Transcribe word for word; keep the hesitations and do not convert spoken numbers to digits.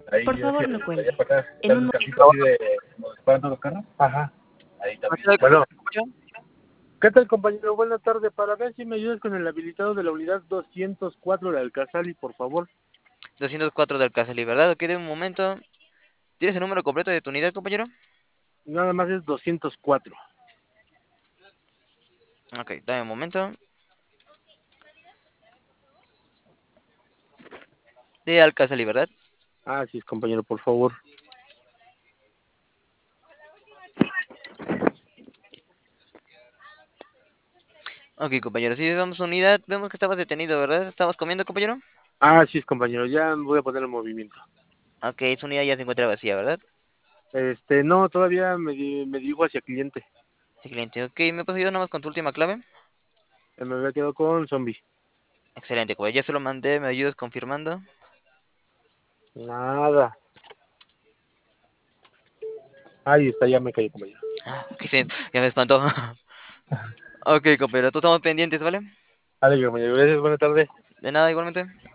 Por Ahí, favor, hacia, no allá cuelgue. para acá, En está un el momento. cajito así de donde se paran todos los carros. Ajá. Ahí también. Bueno, Bueno, ¿qué tal, compañero? Buenas tardes. Para ver si me ayudas con el habilitado de la unidad doscientos cuatro de Alcazali, por favor. doscientos cuatro de Alcázar, ¿verdad? Ok, de un momento. ¿Tienes el número completo de tu unidad, compañero? Nada más es doscientos cuatro. Ok, dame un momento. De Alcázar, ¿verdad? Ah, sí, compañero, por favor. Ok, compañero, si vamos a unidad, vemos que estabas detenido, ¿verdad? ¿Estabas comiendo, compañero? Ah, sí, compañero, ya voy a poner en movimiento. Ok, su unidad ya se encuentra vacía, ¿verdad? Este, no, todavía me, di- me dirijo hacia cliente. Sí, cliente. Ok, ¿me puedes ayudar nada más con tu última clave? Eh, Me había quedado con zombie. Excelente, compañero, ya se lo mandé, ¿me ayudas confirmando? Nada. Ahí está, ya me caí, compañero. Ah, ok, sí, ya me espantó. Ok, compañero, todos estamos pendientes, ¿vale? Vale, compañero, gracias, buena tarde. De nada, igualmente.